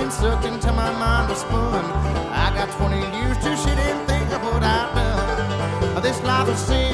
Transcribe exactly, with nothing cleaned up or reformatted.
been sucked into my mind with spun. I got twenty years to sit and think of what I've done. This life is sin.